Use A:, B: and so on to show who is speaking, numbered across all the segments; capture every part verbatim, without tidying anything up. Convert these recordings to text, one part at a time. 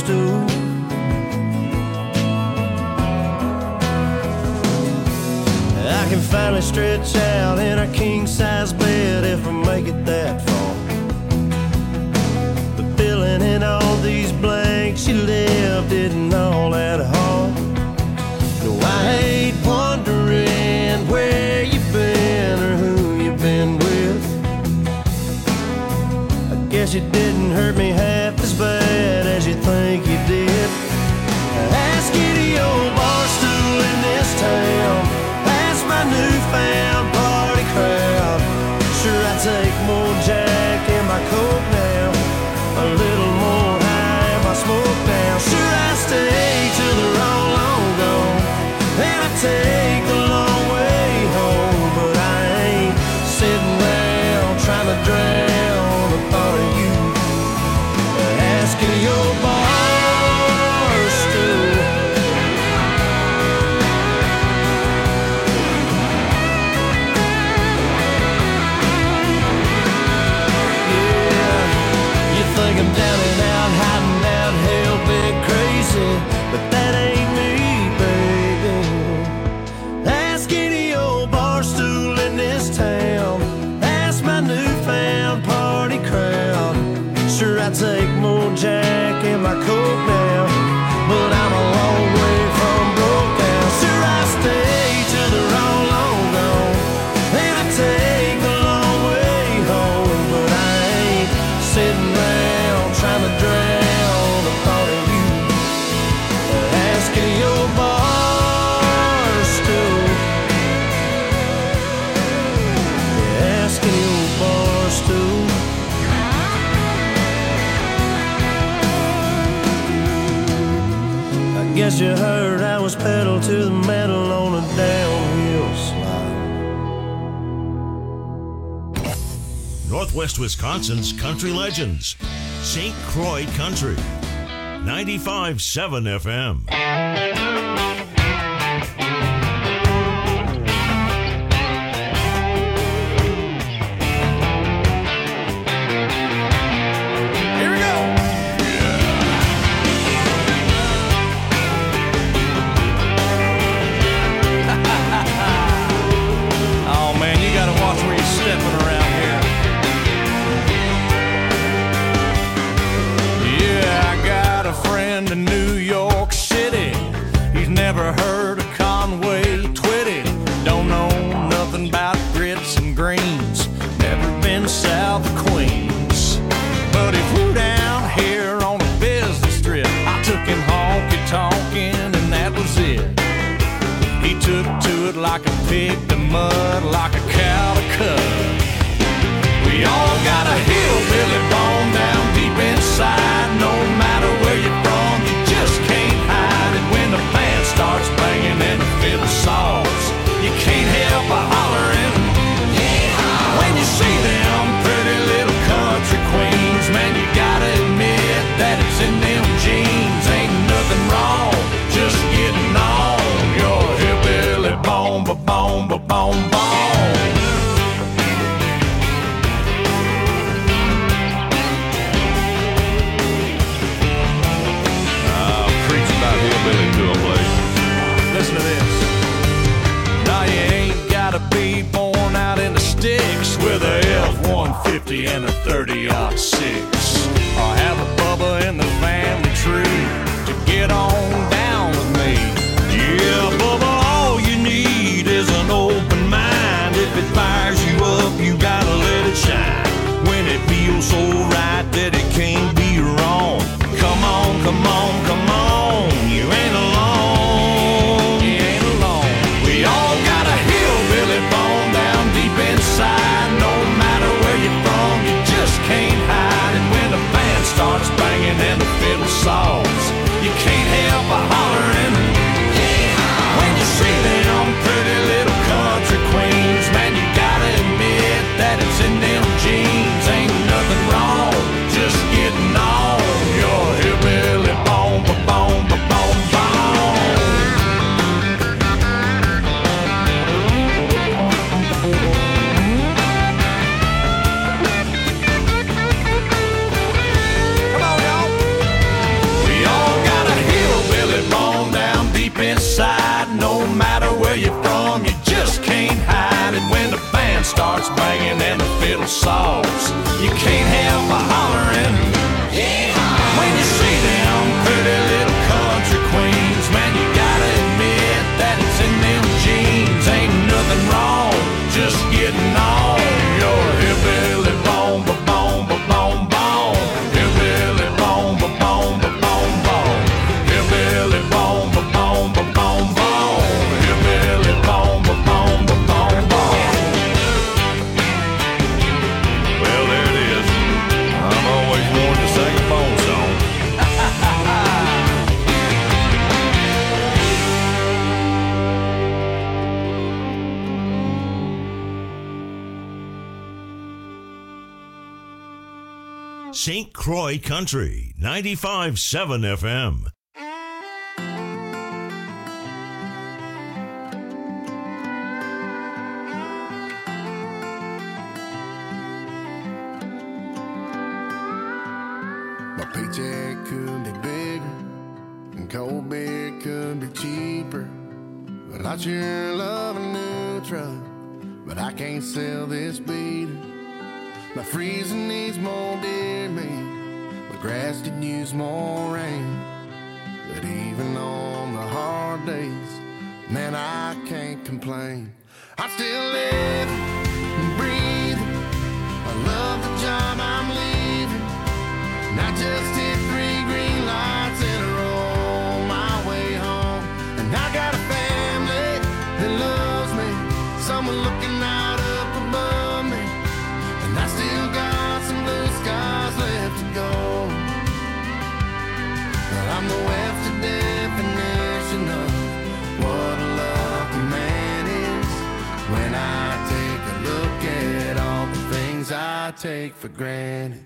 A: stool. I can finally stretch out in our king-size bed if I make it that far. But filling in all these blanks you left isn't all that hard. No, I hate wondering where you've been or who you've been with. I guess it didn't hurt me half as bad as you think you did. Ask any old bar stool in this town, ask my newfound party crowd. Sure, I take more Jack in my Coke now, a little more high in my smoke now. Sure, I stay till they're all long gone, and I take the long way home. But I ain't sitting around trying to drown the thought of you. Asking your bar stool. Yeah, you think I'm down and out, hiding out, hell big crazy, but that ain't me, baby. Ask any old bar stool in this town, ask my newfound party crowd. Sure, I take more Jack in my Coke now, but I'm a long way from broke now. Sure, I stay till they're all long gone, and I take the long way home. But I ain't sitting around trying to drown the thought of you. Asking your bar stool. Asking your bar stool. Guess you heard I was pedal to the metal on a downhill slide.
B: Northwest Wisconsin's country legends. Saint Croix Country. ninety-five point seven F M.
C: Like a pig to mud, like a cow to cud. We all got a hillbilly bone down deep inside. No matter where you're from, you just can't hide it. When the band starts banging and the fiddle saws, you can't help but hollering. When you see them pretty little country queens, man, you gotta admit that it's in them jeans. Ain't nothing wrong, just getting on your hillbilly bone, ba bone, ba bone, bone. I'll preach about hillbilly to a place. Listen to this. Now you ain't gotta be born out in the sticks with a F one fifty and a thirty aught six, or have a Bubba in the family tree to get on down with me. Yeah, Bubba, all you need is an open mind. If it fires you up, you gotta let it shine. When it feels so right that it can't be wrong. Come on, come on, come on, you ain't alone, you ain't alone. We all got a hillbilly bone down deep inside. No matter where you're from, you just can't hide it. When the band starts banging and the fiddle saws, you can't help but hollering. When you see them pretty little country queens, man, you gotta admit that it's in them jeans. Ain't nothing wrong, just getting on your hillbilly bone, ba bone, ba bone, bone. Come on, y'all. We all starts banging and the fiddle saws. You can't help but hollering, yeehaw, when you see them pretty little country queens. Man, you gotta admit that it's in them jeans. Ain't nothing wrong, just getting on your hillbilly bone, ba bone, ba bone, bone. Hillbilly bone, ba bone, ba bone, bone. Hillbilly bone, ba bone, ba bone, bone. Hillbilly bone, ba bone, ba bone, bone. Well, there it is. I'm always wanting to sing a bone song.
B: Saint Croix Country, ninety-five point seven F M.
D: My paycheck could be bigger and cold beer could be cheaper. Well, I sure love a new truck, but I can't sell this beater. My freezer needs more deer meat, my grass could use more rain. But even on the hard days, man, I can't complain. I'm still living and breathing. I love the job I'm leaving. And I just hit three green lights in a row on my way home. And I got a family that loves me, someone looking out up above me. And I still got some blue skies left to go. Well, I'm the Webster definition of what a lucky man is. When I take a look at all the things I take for granted.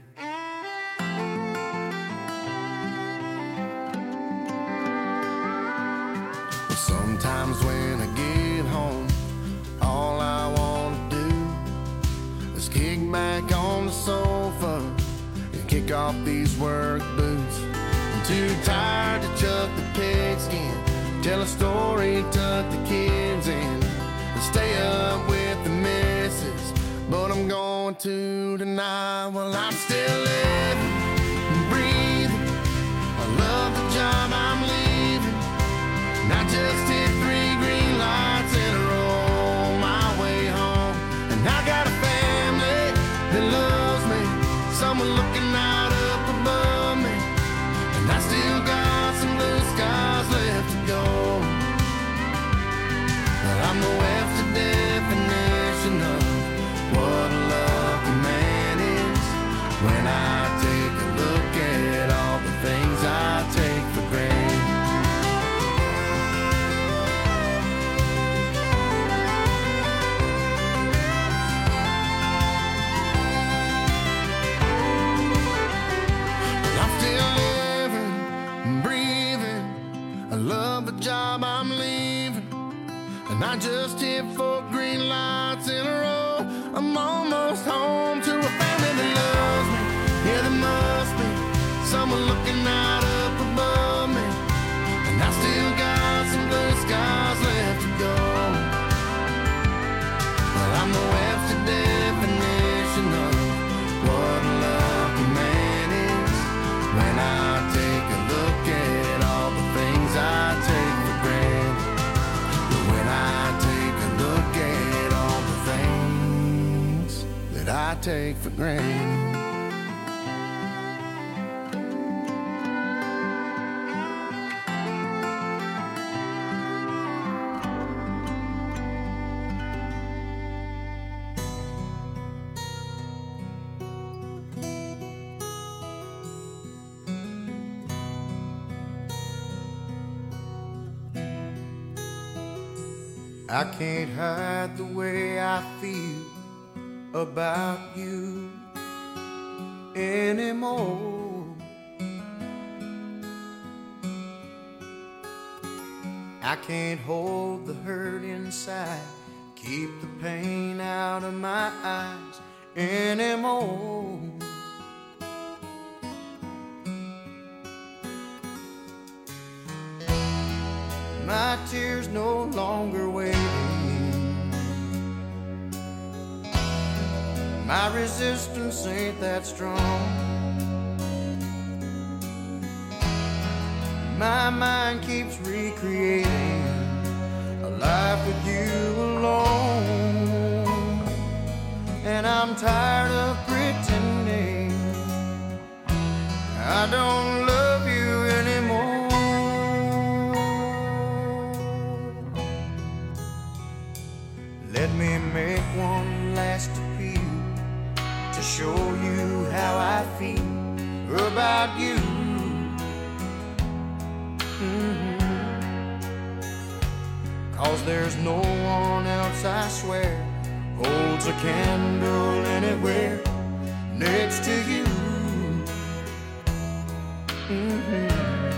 D: Sometimes when I get home, all I want to do is kick back on the sofa and kick off these work boots. I'm too tired to chuck the pigskin, tell a story, tuck the kids in, and stay up with the missus. But I'm going to tonight. Well, I'm still living and breathing. I love the job I'm leaving. And I just hit three green lights in a row on my way home. And I got a family that loves me, someone looking out up above me. And I still got some blue skies left to go. Well, I'm the Webster definition of what a lucky man is. When I take a look at all the things I take for granted. Job I'm leaving, and I just hit four green lights in a row. I'm almost home to a family that loves me. Yeah, there must be someone looking out up above me, and I still got some blue skies left to go. Well, I'm the Webster definition of what a lucky man is. When I take a look at all the things I take I take for granted. I can't hide the way I feel about you anymore. I can't hold the hurt inside, keep the pain out of my eyes anymore. My tears no longer waiting. My resistance ain't that strong. My mind keeps recreating a life with you alone, and I'm tired of pretending I don't love you anymore. Let me make one last appeal to show you how I feel about you. Mm-hmm. 'Cause there's no one else, I swear, holds a candle anywhere next to you. Mm-hmm.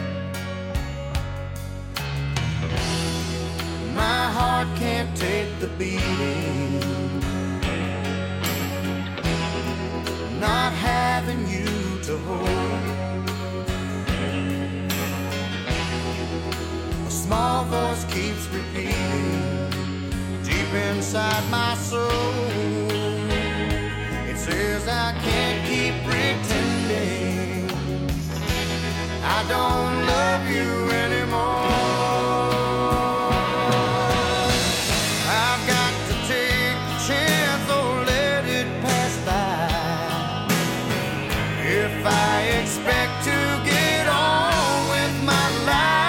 D: My heart can't take the beating, not having you to hold. A small voice keeps repeating deep inside my soul. It says I can't keep pretending I don't love you anymore. I've got to take the chance or let it pass by. If I expect to get on with my life,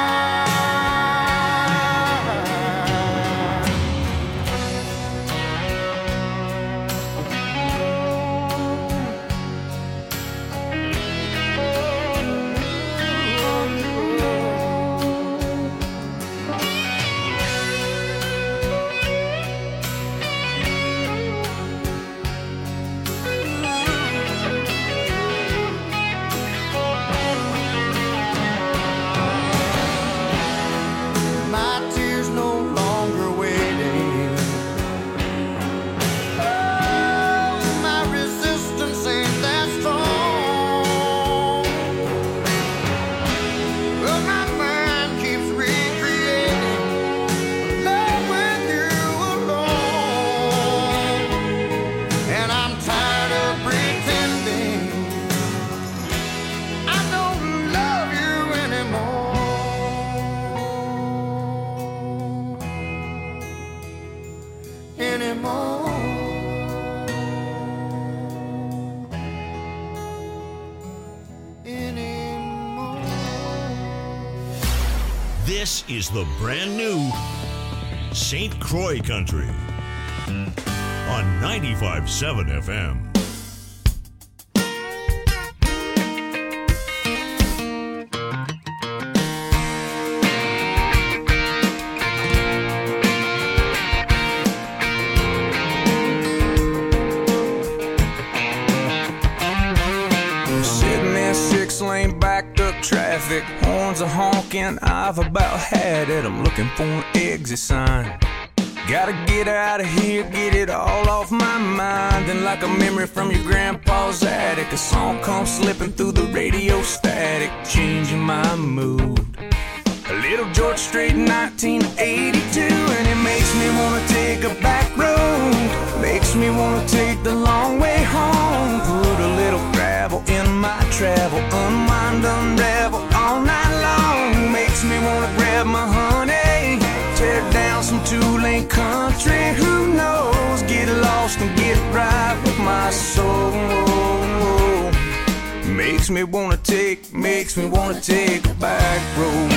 B: This is the brand new Saint Croix Country on ninety-five point seven F M.
E: Sitting in six-lane backed-up traffic, horns are honking, I've about had it. I'm looking for an exit sign. Gotta get out of here, get it all off my mind. And like a memory from your grandpa's attic, a song comes slipping through the radio static, changing my mood. A little George Strait, nineteen eighty-two, and it makes me wanna take a back road, makes me wanna take the long way home. Put a little gravel in my travel, unwind, unravel all night long. Makes me wanna grab my honey, tear down some two-lane country. Who knows? Get lost and get right with my soul. Makes me wanna take, makes me wanna take a back road.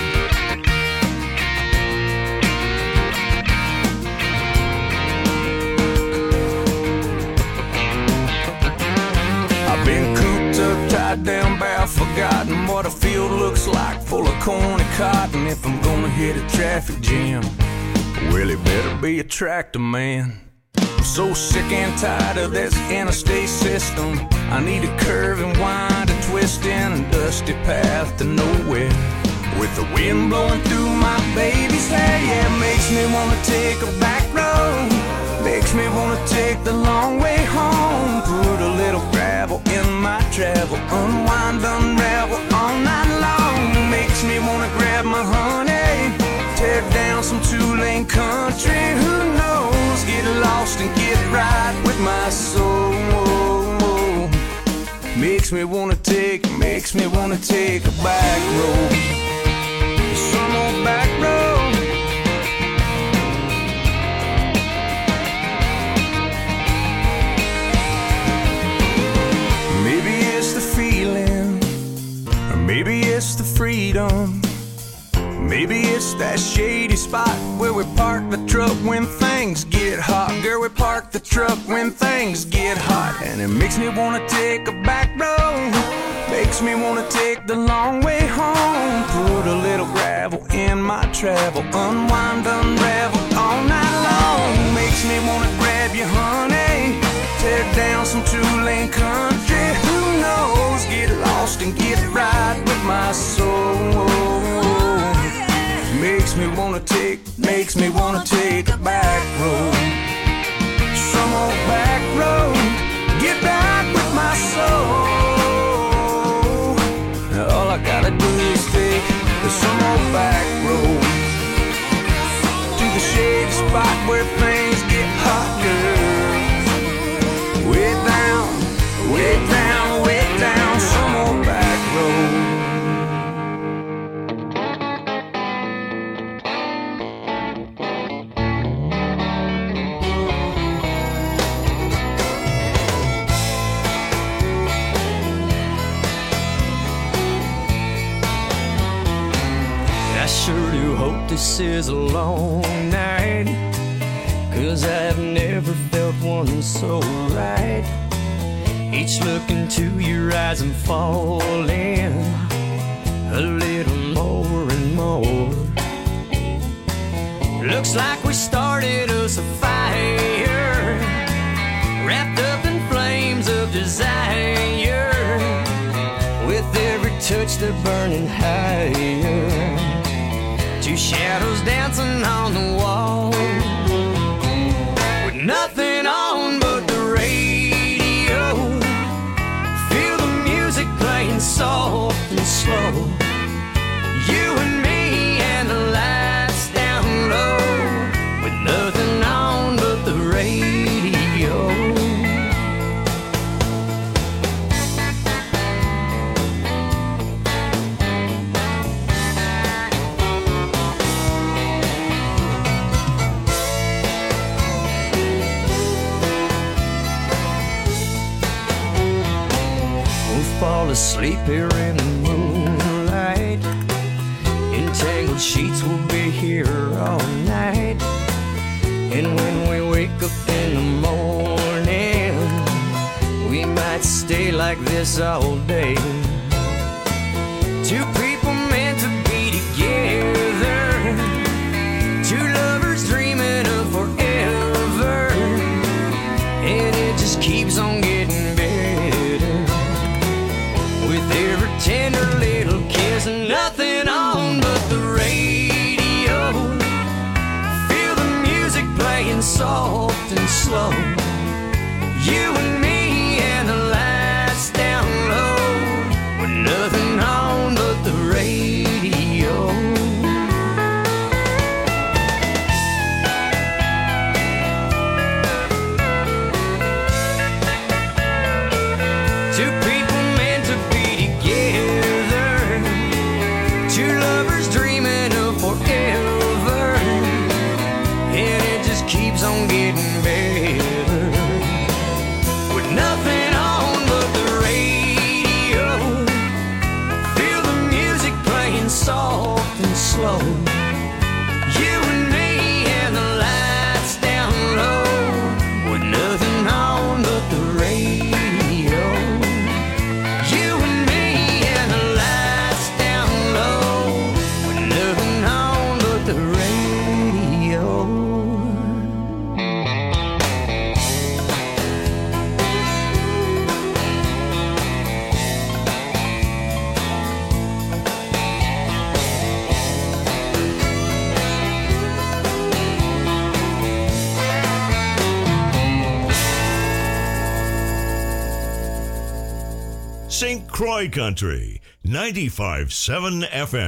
E: I've been cooped up, tied down, bound, forgotten what a field looks like, full of corn and cotton. If I'm gonna hit a traffic jam, well, it better be a tractor man. I'm so sick and tired of this interstate system. I need a curve and wind and twist in a dusty path to nowhere, with the wind blowing through my baby's hair. Yeah, it makes me wanna take a back road, makes me wanna take the long way home. Put a little gravel in my travel, unwind, unravel all night long. Makes me wanna grab my honey, tear down some two-lane country. Who knows? Get lost and get right with my soul. makes me wanna take, makes me wanna take a back road, some old back road. Maybe it's the feeling, or maybe it's the freedom. Maybe it's that shady spot where we park the truck when things get hot. Girl, we park the truck when things get hot. And it makes me wanna take a back road, makes me wanna take the long way home. Put a little gravel in my travel, unwind, unravel all night long. Makes me wanna grab you, honey, tear down some two-lane country. Who knows, get lost and get right with my soul. Makes me wanna take, makes me wanna take a back road, some old back road, get back with my soul. All I gotta do is take some old back road to the shady spot where things get hot, girl. Way down, way down, way down, some old back road.
A: I sure do hope this is a long night, 'cause I've never felt one so right. Each look into your eyes I'm falling a little more and more. Looks like we started us a fire, wrapped up in flames of desire. With every touch they're burning higher, two shadows dancing on the wall, with nothing on but the radio. Feel the music playing soft and slow. You and me and the lights down low, with nothing on but the radio. Fall asleep here in the moonlight, entangled sheets will be here all night. And when we wake up in the morning, we might stay like this all day. Two people meant to be together, two lovers dreaming of forever, and it just keeps on getting better. With every tender little kiss, nothing on but the radio. Feel the music playing soft and slow. You and me and the lights down low, with nothing on but the radio. Two people meant to be together, two lovers dreaming of forever, and it just keeps on getting better. With nothing on but the radio, feel the music playing soft and slow. You and me and the lights down low, with nothing on but the radio. You and me and the lights down low, with nothing on but the radio.
B: Saint Croix Country, ninety-five point seven F M.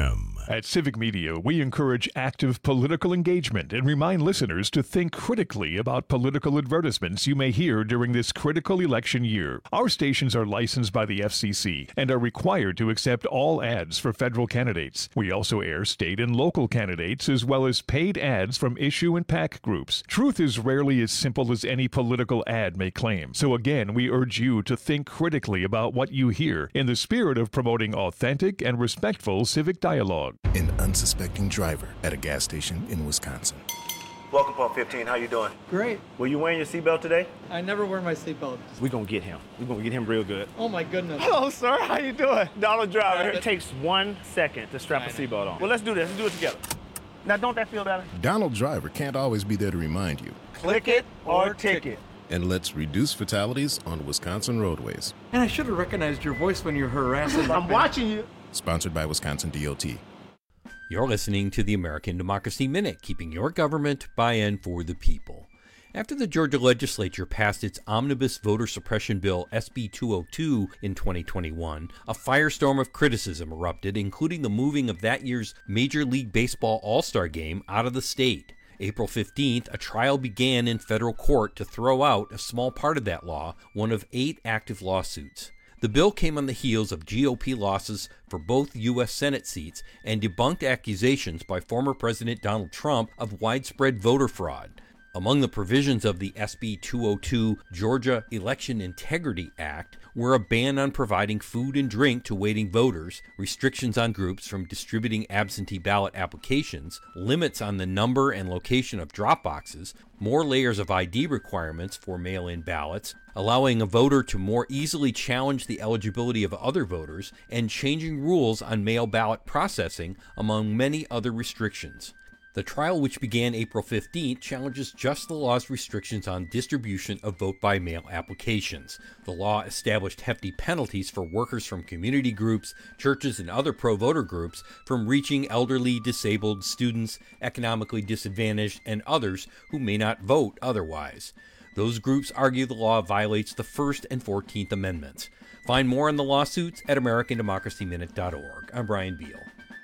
F: At Civic Media, we encourage active political engagement and remind listeners to think critically about political advertisements you may hear during this critical election year. Our stations are licensed by the F C C and are required to accept all ads for federal candidates. We also air state and local candidates as well as paid ads from issue and PAC groups. Truth is rarely as simple as any political ad may claim. So again, we urge you to think critically about what you hear in the spirit of promoting authentic and respectful civic dialogue.
G: An unsuspecting driver at a gas station in Wisconsin.
H: Welcome, Pump fifteen. How you doing?
I: Great.
H: Were you wearing your seatbelt today?
I: I never wear my seatbelt.
H: We're gonna get him. We're gonna get him real good.
I: Oh my goodness.
H: Hello, sir. How you doing? Donald Driver. It takes one second to strap a seatbelt on. Well, let's do this. Let's do it together. Now, don't that feel better?
G: Donald Driver can't always be there to remind you.
H: Click it or ticket.
G: And let's reduce fatalities on Wisconsin roadways.
I: And I should have recognized your voice when you're harassing.
H: I'm watching you.
G: Sponsored by Wisconsin D O T.
J: You're listening to the American Democracy Minute, keeping your government by and for the people. After the Georgia legislature passed its omnibus voter suppression bill S B two oh two in twenty twenty-one, a firestorm of criticism erupted, including the moving of that year's Major League Baseball All-Star Game out of the state. April fifteenth, a trial began in federal court to throw out a small part of that law, one of eight active lawsuits. The bill came on the heels of G O P losses for both U S Senate seats and debunked accusations by former President Donald Trump of widespread voter fraud. Among the provisions of the S B two oh two Georgia Election Integrity Act were a ban on providing food and drink to waiting voters, restrictions on groups from distributing absentee ballot applications, limits on the number and location of drop boxes, more layers of I D requirements for mail-in ballots, allowing a voter to more easily challenge the eligibility of other voters, and changing rules on mail ballot processing, among many other restrictions. The trial, which began April fifteenth, challenges just the law's restrictions on distribution of vote-by-mail applications. The law established hefty penalties for workers from community groups, churches, and other pro-voter groups from reaching elderly, disabled, students, economically disadvantaged, and others who may not vote otherwise. Those groups argue the law violates the First and Fourteenth Amendments. Find more on the lawsuits at American Democracy Minute dot org. I'm Brian Beal.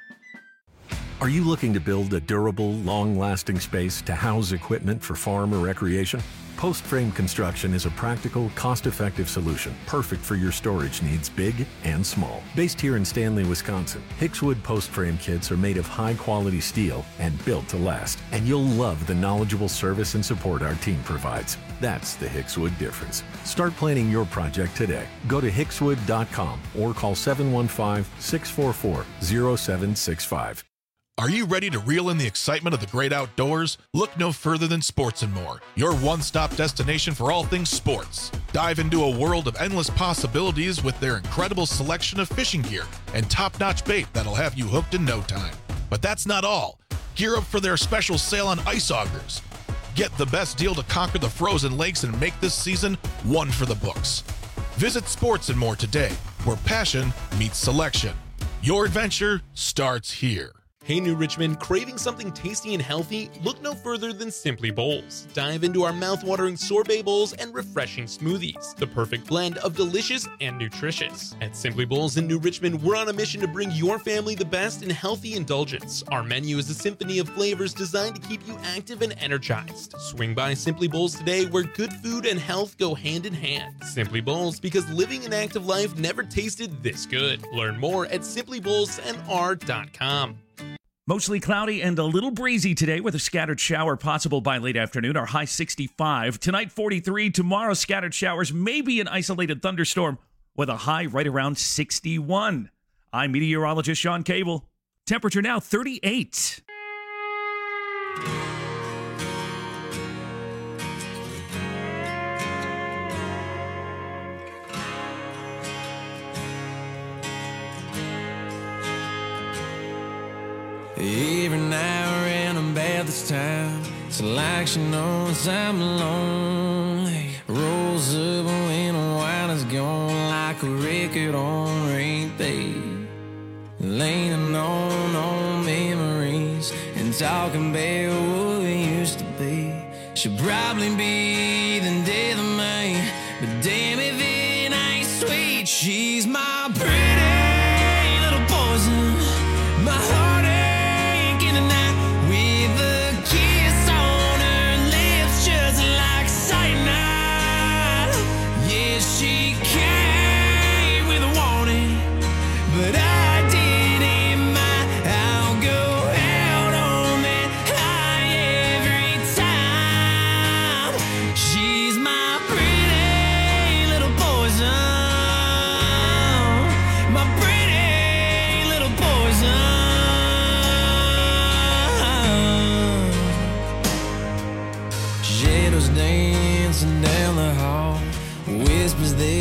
K: Are you looking to build a durable, long-lasting space to house equipment for farm or recreation? Post Frame Construction is a practical, cost-effective solution, perfect for your storage needs, big and small. Based here in Stanley, Wisconsin, Hickswood Post Frame kits are made of high-quality steel and built to last. And you'll love the knowledgeable service and support our team provides. That's the Hickswood difference. Start planning your project today. Go to hickswood dot com or call seven one five, six four four, zero seven six five.
L: Are you ready to reel in the excitement of the great outdoors? Look no further than Sports and More, your one-stop destination for all things sports. Dive into a world of endless possibilities with their incredible selection of fishing gear and top-notch bait that'll have you hooked in no time. But that's not all. Gear up for their special sale on ice augers. Get the best deal to conquer the frozen lakes and make this season one for the books. Visit Sports and More today, where passion meets selection. Your adventure starts here.
M: Hey New Richmond, craving something tasty and healthy? Look no further than Simply Bowls. Dive into our mouth-watering sorbet bowls and refreshing smoothies. The perfect blend of delicious and nutritious. At Simply Bowls in New Richmond, we're on a mission to bring your family the best in healthy indulgence. Our menu is a symphony of flavors designed to keep you active and energized. Swing by Simply Bowls today, where good food and health go hand in hand. Simply Bowls, because living an active life never tasted this good. Learn more at simply bowls n r dot com.
N: Mostly cloudy and a little breezy today with a scattered shower possible by late afternoon. Our high sixty-five. Tonight forty-three. Tomorrow scattered showers, maybe an isolated thunderstorm with a high right around sixty-one. I'm meteorologist Sean Cable. Temperature now thirty-eight.
A: Every now and then about this time, it's like she knows I'm lonely. Rolls up when the wine is gone, like a record on repeat. Leaning on old memories and talking about what we used to be. She'll probably be the death of me, but damn if it ain't sweet. She's my pretty little poison, my heart.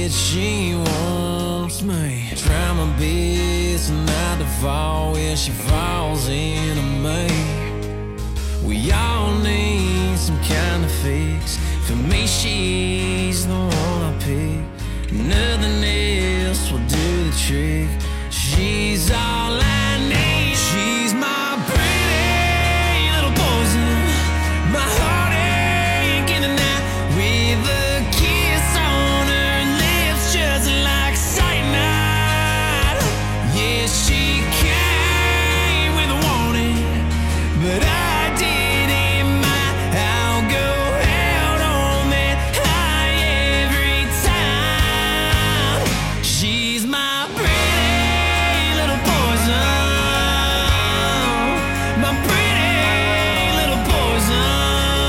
A: it, she wants me. Try my best not to fall when she falls into me. We all need some kind of fix. For me, she's the one I pick. Nothing else will do the trick. She's all I need. She's my pretty little poison, my heartache in the night, with a kiss on her lips just like cyanide. Yeah, she came with a warning, but I didn't mind. I'll go out on that high every time. She's my pretty little poison, my pretty little poison.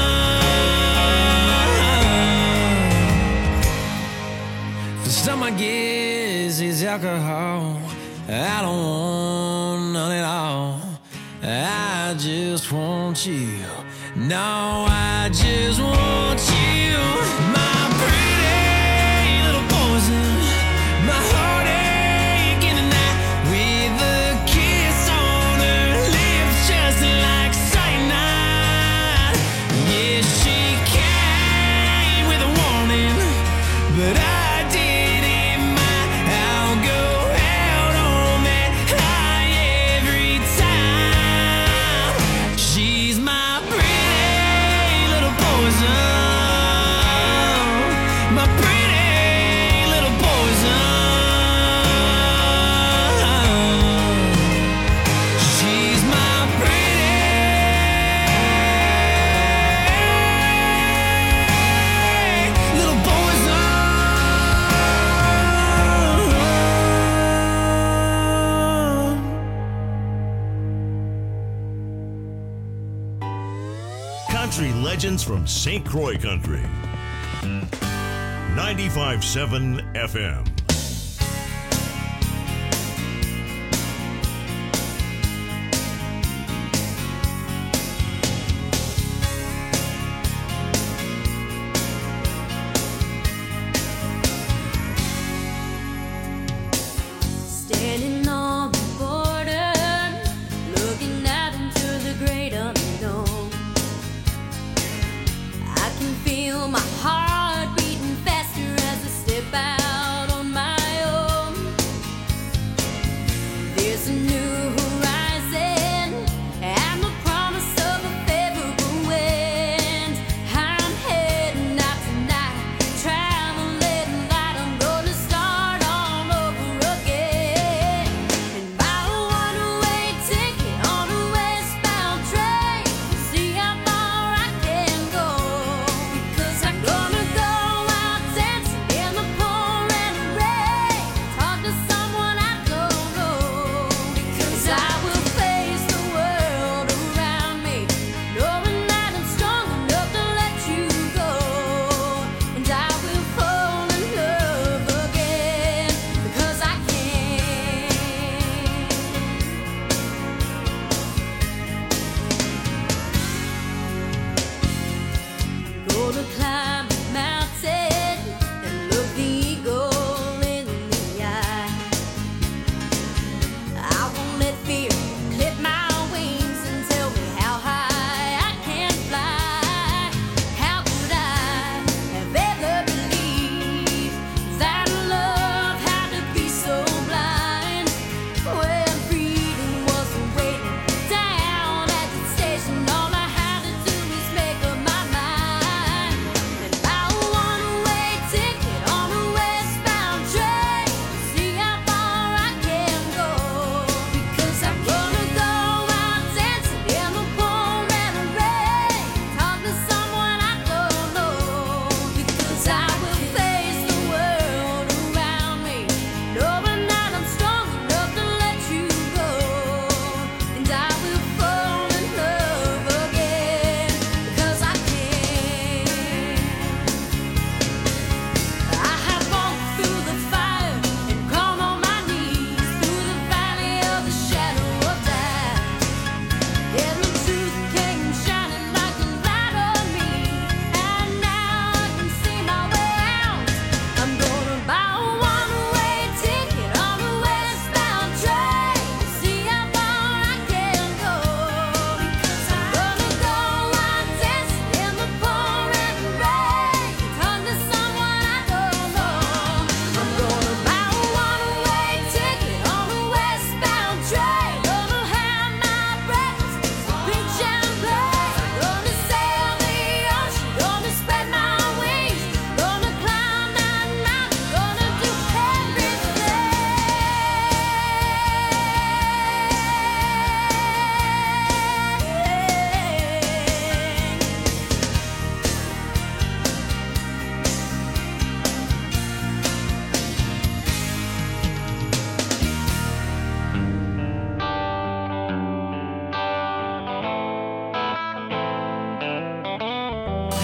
A: For some, I guess it's alcohol. I don't want none at all. I just want you. No, I just want you. My pretty little poison, my heartache in the night, with a kiss on her lips just like cyanide. Yeah, she came with a warning, but I didn't mind. I'll go out on that high every time. She's my pretty little poison, my pretty little poison. She's my pretty little poison.
B: Country legends from Saint Croix Country. ninety-five point seven F M.
O: Standing on the border, looking out into the great unknown. I can feel my heart beating faster as I step out on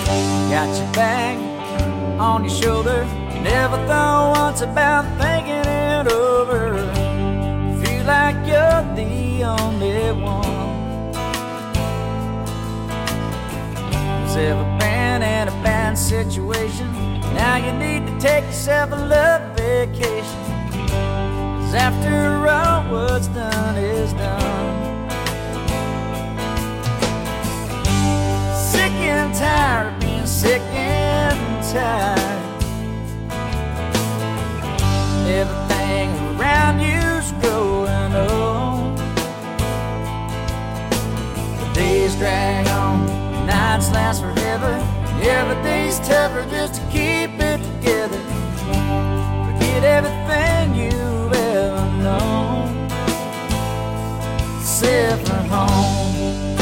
P: Got your bag on your shoulder. Never thought once about thinking it over. Feel like you're the only one who's ever been in a bad situation. Now you need to take yourself a love vacation. 'Cause after all, what's done is done. Sick and tired of being sick and tired. Everything around you's growing old. The days drag on, nights last forever. Every day's tougher just to keep it together. Forget everything you've ever known. Except for home.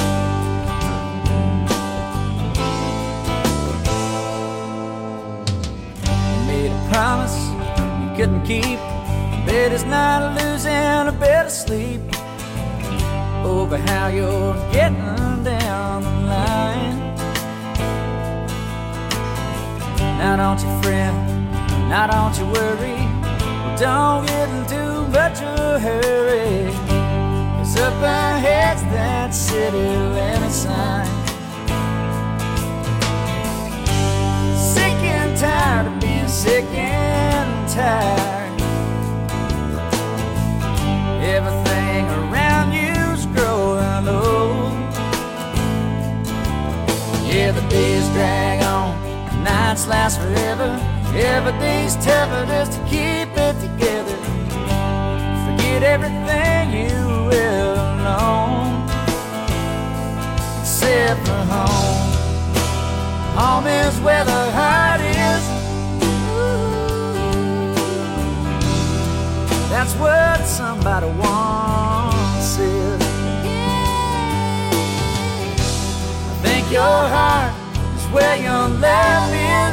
P: You made a promise you couldn't keep. Bet it's not losing a bit of sleep over how you're getting down the line. Now don't you fret, now don't you worry. Well, don't get in too much of a hurry. 'Cause up ahead's that city limit sign. Sick and tired of being sick and tired. Everything around you's growing old. Yeah, the days drag on, nights last forever. Every day's tougher just to keep it together. Forget everything you ever known. Except for home. Home is where the heart is. That's what somebody once said. I think your heart is where your love is.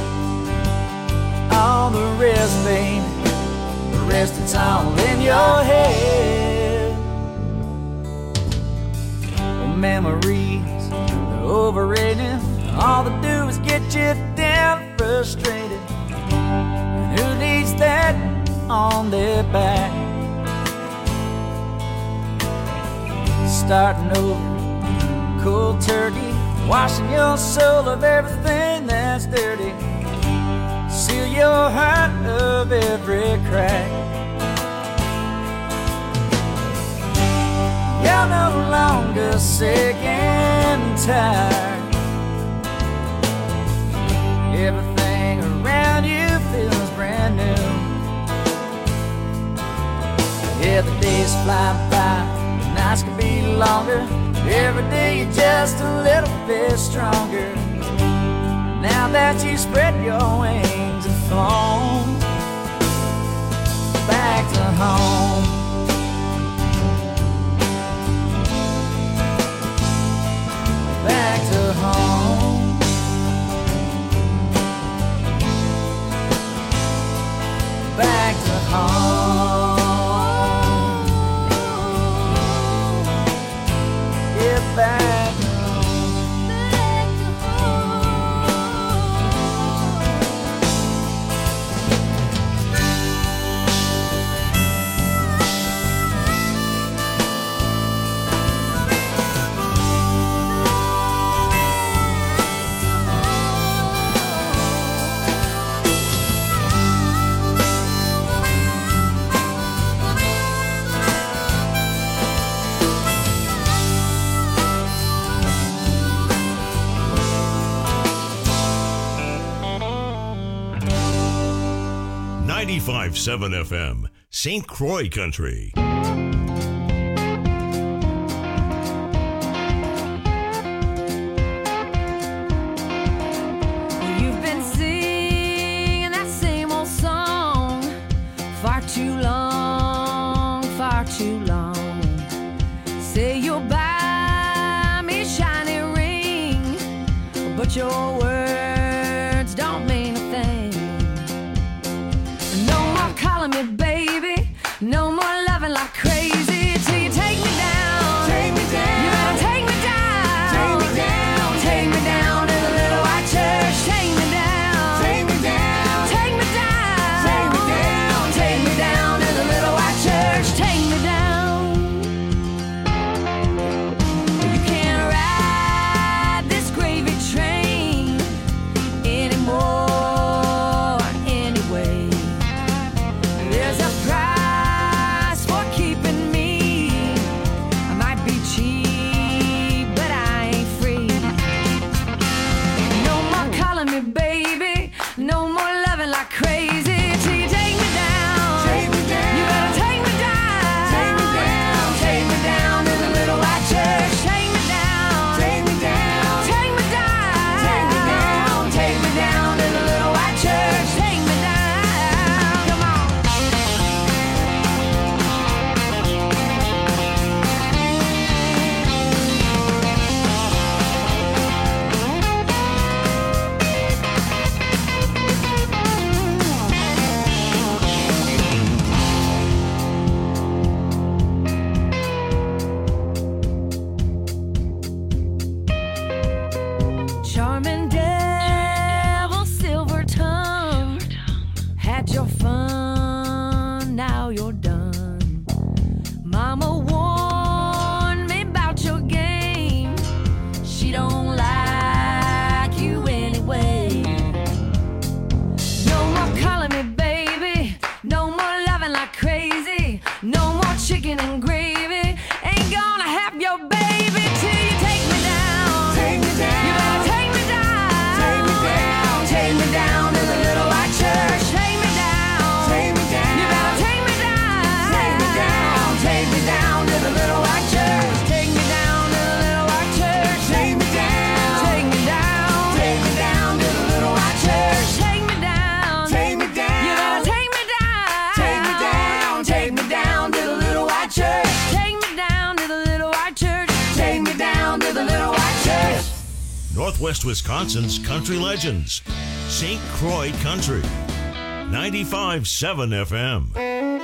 P: All the rest, baby, the rest it's all in your head. Well, memories are overrated. All they do is get you down frustrated. And who needs that on their back? Starting over, cold turkey, washing your soul of everything that's dirty. Seal your heart of every crack. You're no longer sick and tired. Everything around you feels brand new. Yeah, the days fly by, the nights can be longer. Every day you're just a little bit stronger. Now that you spread your wings and flown back to home. Back to home. Back to home. Get back home. Back to
B: ninety-five point seven F M, Saint Croix Country.
O: You've been singing that same old song far too long, far too long. Say you'll buy me a shiny ring, but your words don't mean a thing. No more calling me baby, no more loving like crazy till you take me down. Take me down. You better take me down. Take me down. Take me down to the little white have your baby till you take me down.
P: Take me down.
O: You better take me down.
P: Take me down.
O: Take me down to the little white church. Take me down.
P: Take me down.
O: You better take me down.
P: Take me down.
O: Take me down to the little white church. Take me down to the little white church.
P: Take me down.
O: Take me down.
P: Take me down to the little white church.
O: Take me down.
P: Take me down.
O: You better take me down.
P: Take me down. Take me down to the little white church.
O: Take me down to the little white church.
P: Take me down to the little white church.
B: Northwest Wisconsin's country legends. Saint Croix Country. ninety-five point seven F M.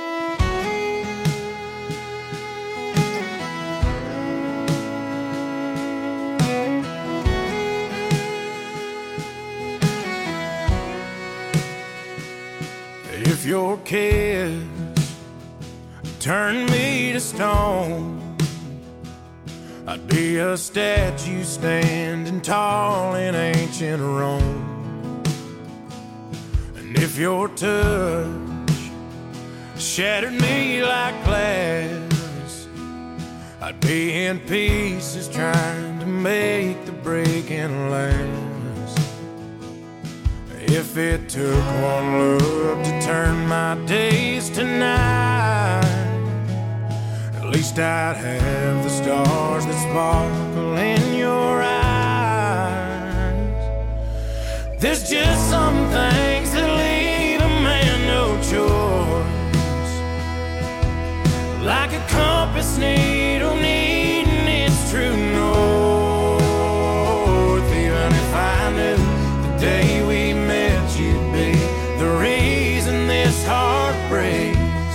D: If your kiss turned me to stone, I'd be a statue standing tall in ancient Rome. And if your touch shattered me like glass, I'd be in pieces trying to make the breaking last. If it took one look to turn my days to night, at least I'd have the stars that sparkle in your eyes. There's just some things that leave a man no choice, like a compass needle needing its true north. Even if I knew the day we met you'd be the reason this heart breaks,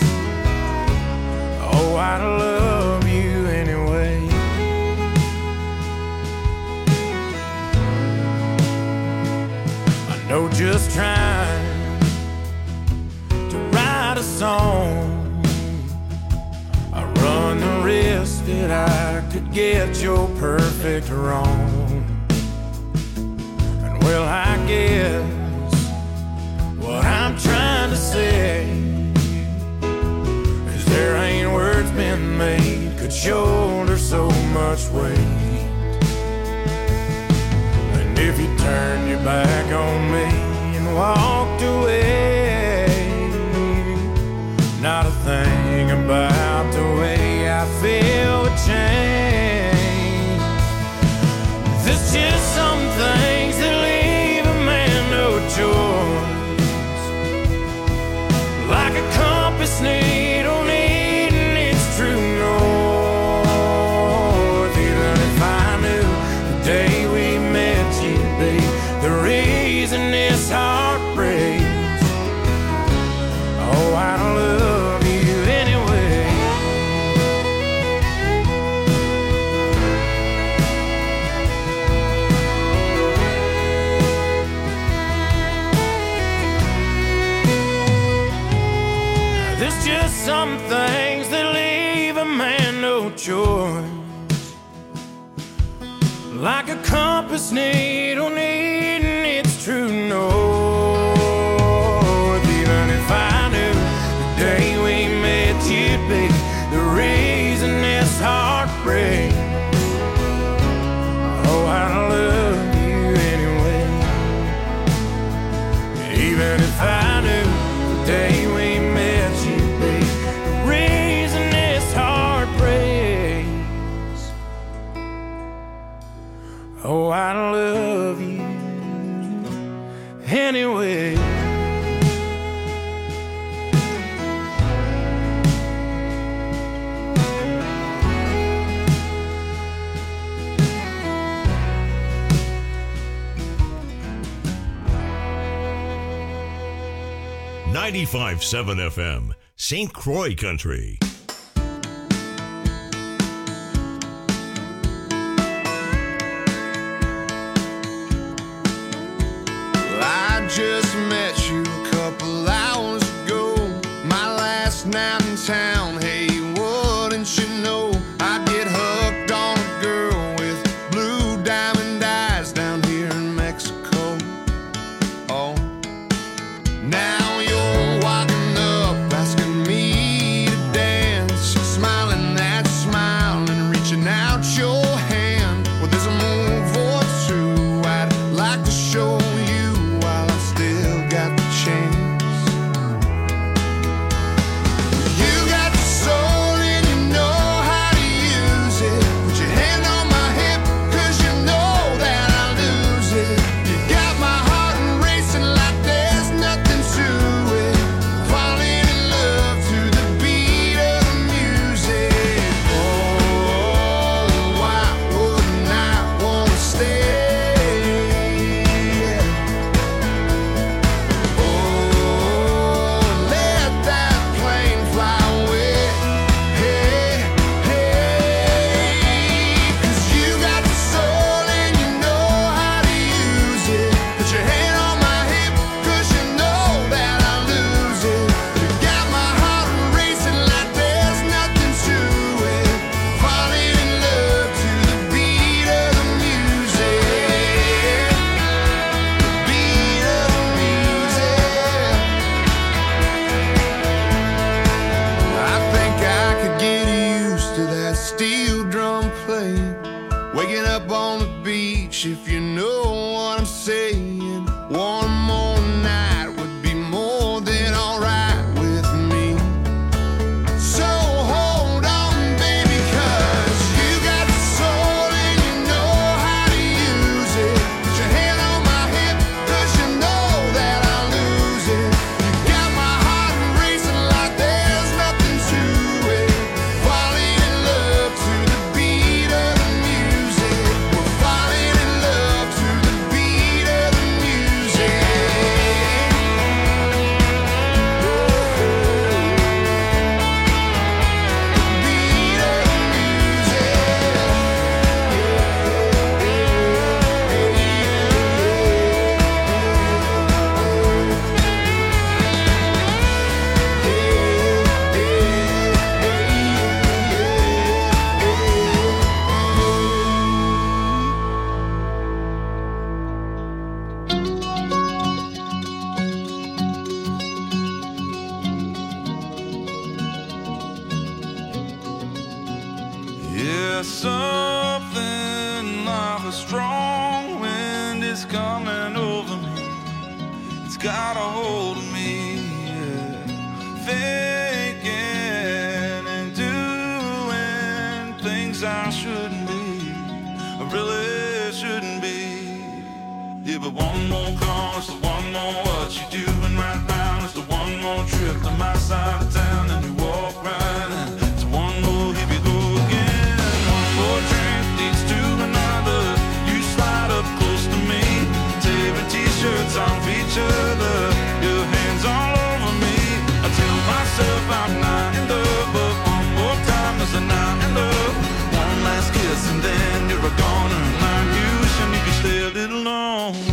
D: oh, I'd love you anyway. I know just trying to write a song, I run the risk that I could get your perfect wrong. And well, I guess what I'm trying to say is there ain't words been made could shoulder so much weight. And if you turned your back on me and walked away, not a thing about the way I feel would change. There's just some things that leave a man no choice, like a compass needle needing its true north. Even if I knew the day we met you'd be the reason this heart breaks, oh, I'd love you anyway. There's just some things that leave a man no choice, like a compass needle needing its true north. Even if I knew the day we met you'd be the reason this heart breaks, oh, I'd love you anyway. Even if I knew the day we met you'd be the reason this heart breaks, oh, I'd love you anyway.
B: ninety-five point seven F M, Saint Croix Country.
D: I just met you a couple hours ago, my last night in town. Hey, wouldn't you know I'd get hooked on a girl with blue diamond eyes down here in Mexico. Oh, now you're walking up asking me to dance. out your hand. Well, there's a move or two I'd like to show you while I still got the chance. You got the soul and you know how to use it. Put your hand on my hip, cause you know that I lose it. You got my heart racing like there's nothing to it. Falling in love to the beat of the music. Oh, why wouldn't I wanna stay? Oh, let that plane fly away. Hey, hey, cause you got the soul and you know how to use it. Put your hand on my hip, cause you know that I lose it. You got my heart racing like there's nothing to it. Falling in love to the beat of the music. The beat of the music. I think I could get used to that steel drum playing. Waking up on the beach, if you know what I'm saying. One more night would be more than alright with me. So hold on, baby, cause you got the soul and you know how to use it. Put your hand on my hip, cause you know that I lose it. You got my heart racing like there's nothing to it. Falling in love to the beat of the music. We're falling in love to the beat of the music. Beat of the
E: Yeah, something like a strong wind is coming over me. It's got a hold of me, yeah. Thinking and doing things I shouldn't be, I really shouldn't be. Yeah, but one more call, it's the one more what you doing right now. It's the one more trip to my side of town, and you walk right in. It's one more, here we go again. One more drink leads to another. You slide up close to me, tearing t-shirts off each other, your hands all over me. I tell myself I'm not in love, but one more time is a not in love. One last kiss and then you're a goner, and I'm you wishing you could stay a little longer.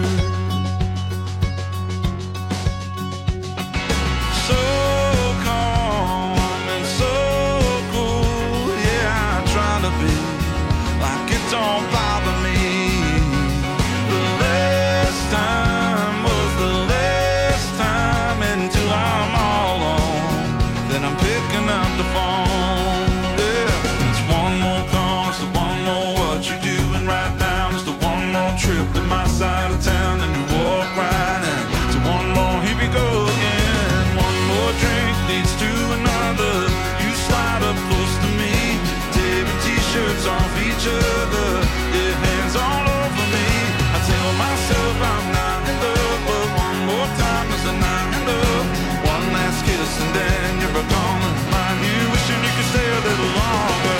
E: So calm and so cool, yeah, I try to be like it don't bother me. The last time was the last time until I'm all alone. Then I'm picking up the phone. Yeah, it's one more call, it's the one more what you doing right now. It's the one more trip to my side of town, and you walk right in. So one more, here we go again. One more drink leads to another. You slide up close to me, tearing t-shirts off each other, your hands all over me. I tell myself I'm not in love, but one more time is a not in love. One last kiss and then you're a goner. Mind you wishing you could stay a little longer.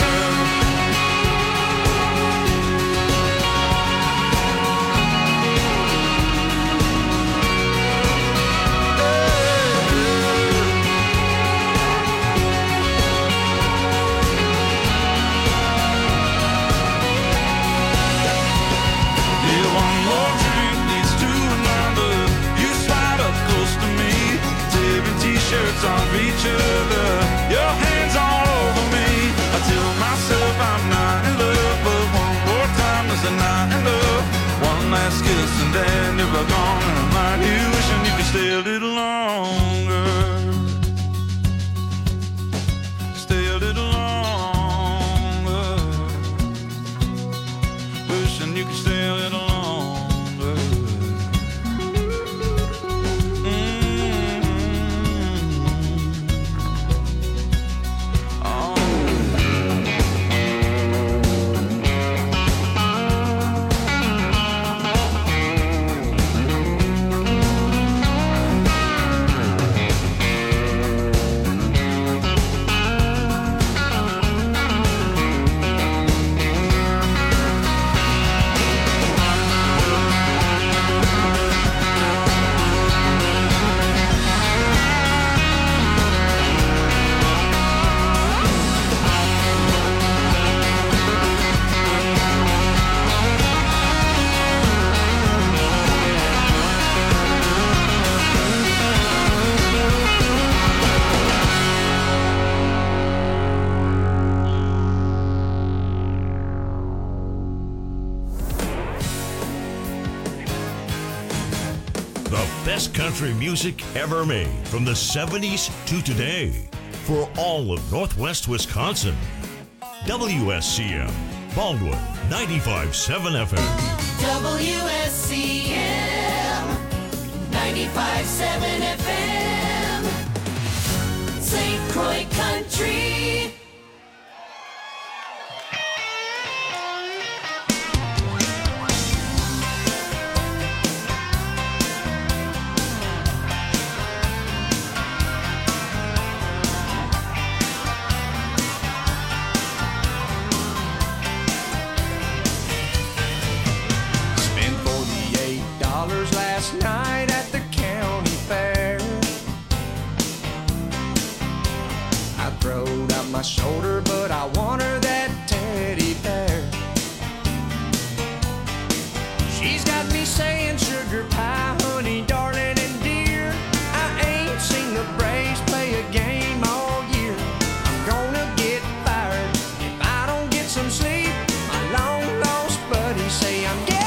E: Yeah, one more drink leads to another. You slide up close to me, tearing t-shirts off each other, your hands all over me. I tell myself I'm not in love, but one more time is a not in love. One last kiss and then you're gone, and I'm like you wishing you could stay a little longer. Stay a little longer.
B: The best country music ever made from the seventies to today for all of Northwest Wisconsin. W S C M, Baldwin, ninety-five point seven F M.
A: W S C M, ninety-five point seven F M. Saint Croix Country.
P: Last night at the county fair, I throwed out my shoulder, but I want her that teddy bear. She's got me saying sugar pie, honey, darling, and dear. I ain't seen the Braves play a game all year. I'm gonna get fired if I don't get some sleep. My long lost buddies say I'm getting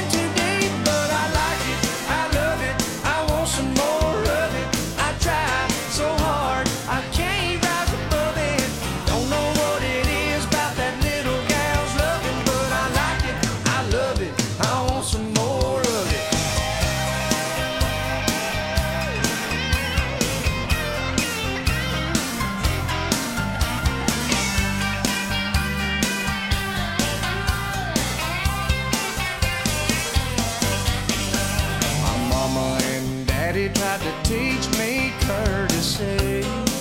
P: tried to teach me courtesy,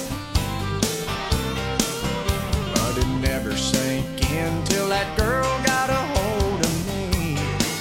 P: but it never sank in till that girl got a hold of me.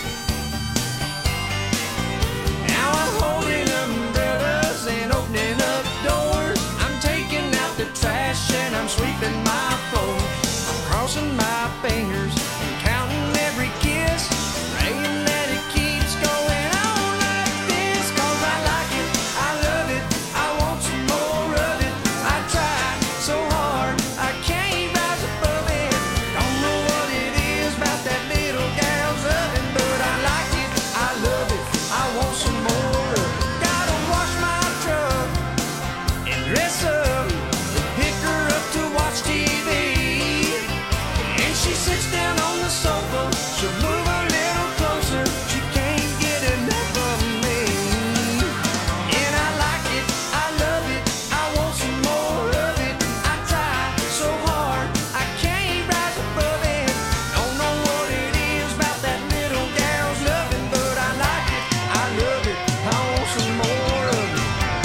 P: Now I'm holding umbrellas and opening up doors. I'm taking out the trash and I'm sweeping my floor. I'm crossing my fingers and counting every kiss, praying that it keeps going on like this, 'cause I like it. I love it, I want some more of it. I try so hard, I can't rise above it. Don't know what it is about that little gal's oven, but I like it, I love it, I want some more of it. Gotta wash my truck and dress up and pick her up to watch T V. And she sits down on the sofa, she'll move a little closer, she can't get enough of me. And I like it, I love it, I want some more of it. I try so hard, I can't rise above it. Don't know what it is about that little gal's loving, but I like it, I love it, I want some more of it.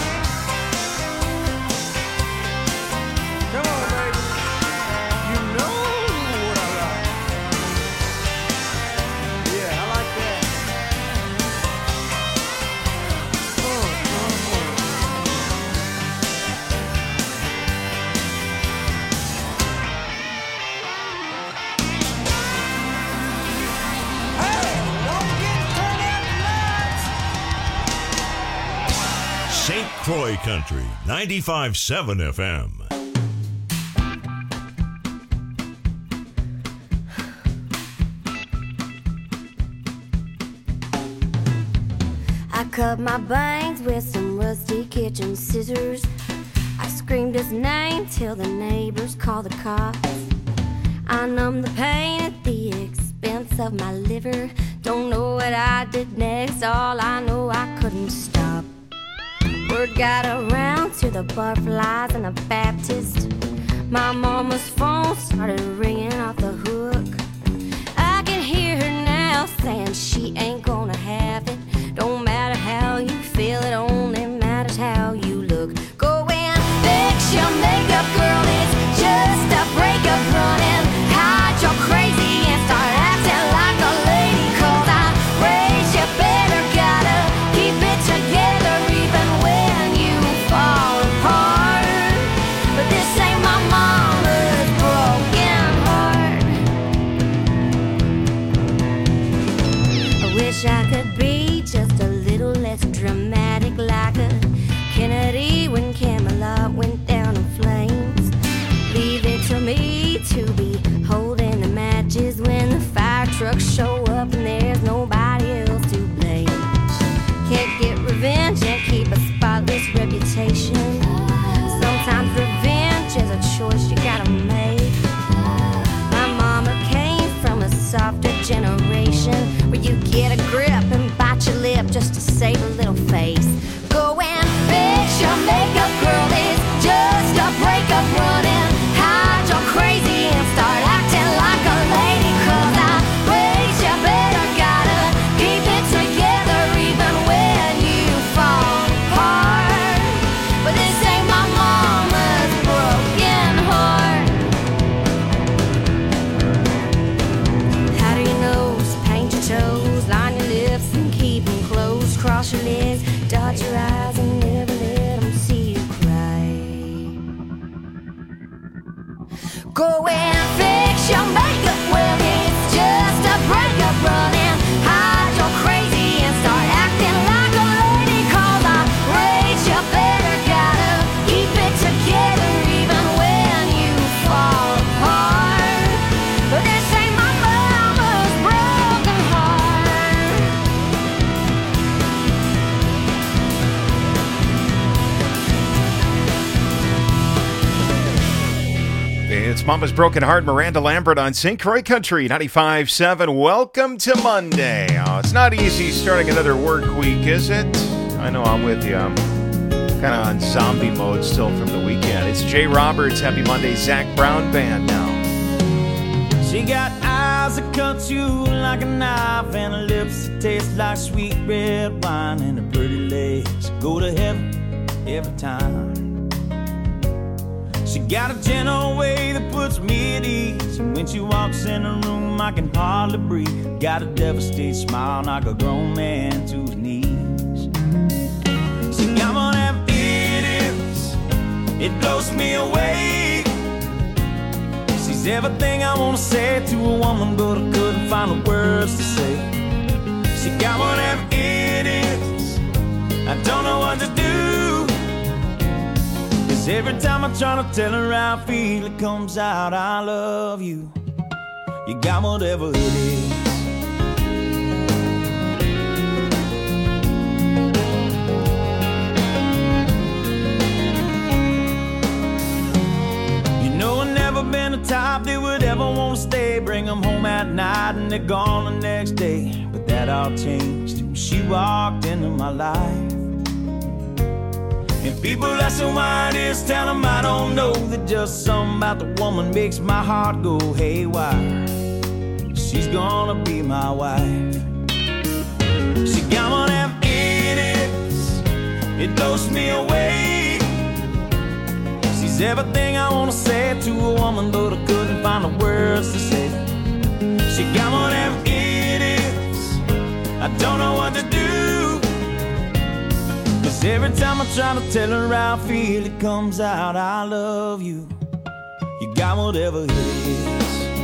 P: Come on, baby, you know what I like. Yeah, I like that. Oh, oh, oh.
B: Saint Croix Country, ninety-five point seven F M.
Q: I cut my bangs with some rusty kitchen scissors. I screamed his name till the neighbors called the cops. I numbed the pain at the expense of my liver. Don't know what I did next, all I know I couldn't stop. Word got around to the butterflies and the Baptist. My mama's phone started ringing off the hook. I can hear her now saying she ain't gonna have it. Don't matter how you feel, it only matters how you look. Go and fix your makeup, girl, it's just a breakup. Running, hide your crazy and start acting like a lady. 'Cause I raised you better, gotta keep it together even when you fall apart. But this ain't my mama's broken heart. I wish I could be just a little less dramatic, like a Kennedy when Camelot went down in flames. Leave it to me to be holding the matches when the fire trucks show up and there's nobody else to blame. Can't get revenge softer generation where you get a grip and bite your lip just to save a little face. Go and fix your makeup, girl. It's just a breakup running. Hide your crazy and start acting like a lady. Cause I raised you better, gotta keep it together even when you fall apart. But this ain't my mama's broken heart. Powder your nose, paint your toes, line your lips and keep them closed. Cross your legs, dot your eyes and never let them see you cry. Go and fix your makeup, well it's just a breakup running. Hide your crazy and start acting like a lady. Cause I raised you better, gotta keep it together even when you fall apart. But this ain't my mama's broken heart.
R: It's Mama's Broken Heart, Miranda Lambert on Saint Croix Country, ninety-five point seven. Welcome to Monday. Oh, it's not easy starting another work week, is it? I know, I'm with you. I'm kind of on zombie mode still from the weekend. It's Jay Roberts, Happy Monday, Zach Brown Band now.
A: She got eyes that cut you like a knife and her lips that taste like sweet red wine and her pretty legs go to heaven every time. She got a gentle way that puts me at ease, and when she walks in the room I can hardly breathe. Got a devastated smile, knock a grown man to his knees. She got one of them idiots, it blows me away. She's everything I wanna say to a woman, but I couldn't find the words to say. She got one of them idiots, I don't know what to do. Every time I try to tell her how I feel, it comes out, I love you. You got whatever it is. You know I've never been the type that would ever want to stay. Bring them home at night and they're gone the next day. But that all changed when she walked into my life. And people ask me why it is, tell them I don't know. That just something about the woman makes my heart go haywire. She's gonna be my wife. She got one of them idiots, it blows me away. She's everything I wanna say to a woman, but I couldn't find the words to say. She got one of them idiots, I don't know what to do. Cause every time I try to tell her how I feel, it comes out, I love you. You got whatever it is.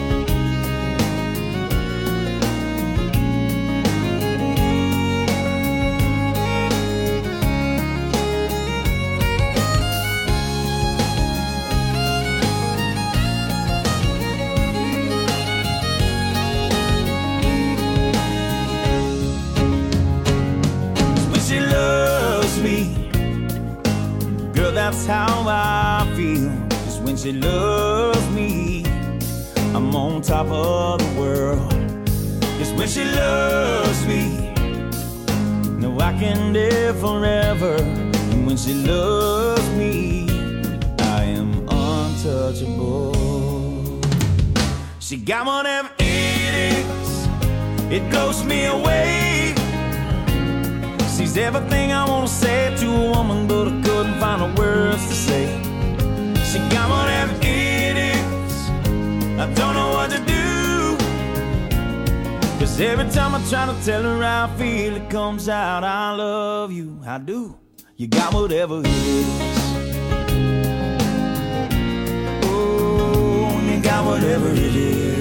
A: That's how I feel. Cause when she loves me, I'm on top of the world. Cause when she loves me, no, I can live forever. And when she loves me, I am untouchable. She got one of them idiots, it blows me away. She's everything I wanna say to a woman, but I couldn't find the words to say. She got one of them idiots, I don't know what to do. Cause every time I try to tell her how I feel, it comes out, I love you, I do. You got whatever it is. Oh, you got whatever it is.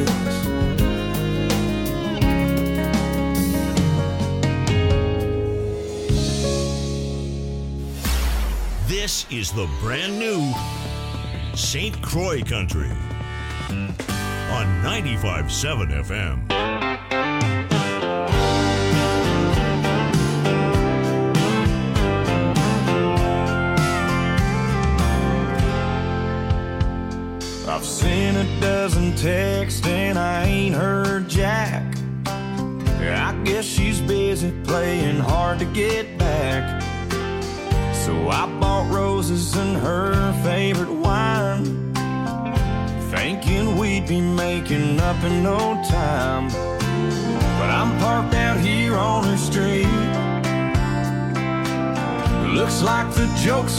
B: This is the brand new Saint Croix Country on ninety-five point seven F M.
A: I've seen a dozen texts and I ain't heard jack. music playing hard to get back. So I bought roses and her favorite wine, thinking we'd be making up in no time. But I'm parked out here on her street. Looks like the joke's